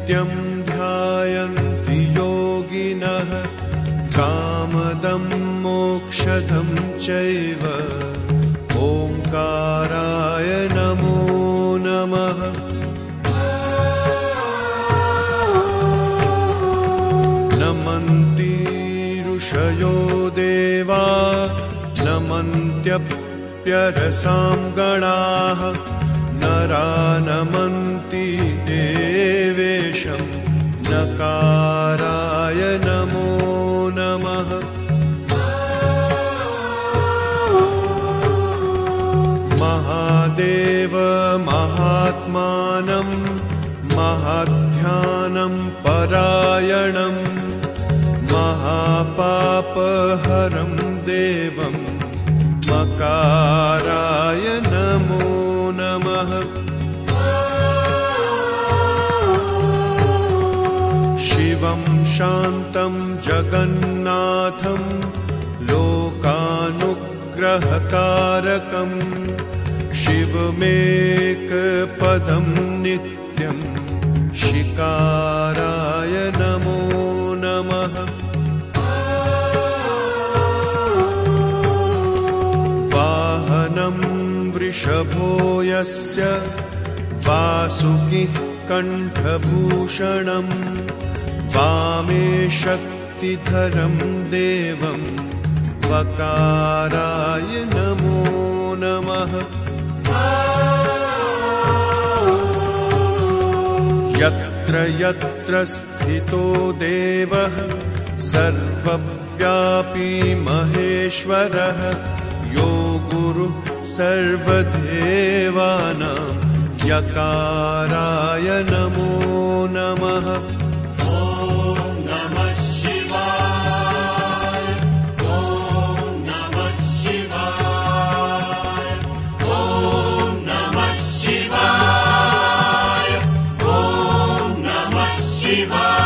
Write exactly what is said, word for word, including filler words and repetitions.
नित्यं ध्यायन्ति योगिनः कामदं मोक्षदं चैव ओंकाराय नमो नमः। नमन्ति ऋषयो देवा नमन्त्यप्यरसां गणाः नरा नमन्ति देवेशं नकाराय नमो नमः। महादेव महात्मानं महाध्यानं परायणं महापापहरं देवं मकाराय नमो नमः। शिवं शान्तं जगन्नाथं लोकानुग्रहकारकं शिवमेकपदं नित्यं शिकाराय नमो नमः। वाहनं वृषभो यस्य वासुकिः कण्ठभूषणं वामे शक्तिधरं देवं वकाराय नमो नमः। यत्र यत्र स्थितो देवः सर्वव्यापी महेश्वरः यो गुरुः सर्वदेवानां यकाराय नमो नमः। Shiva.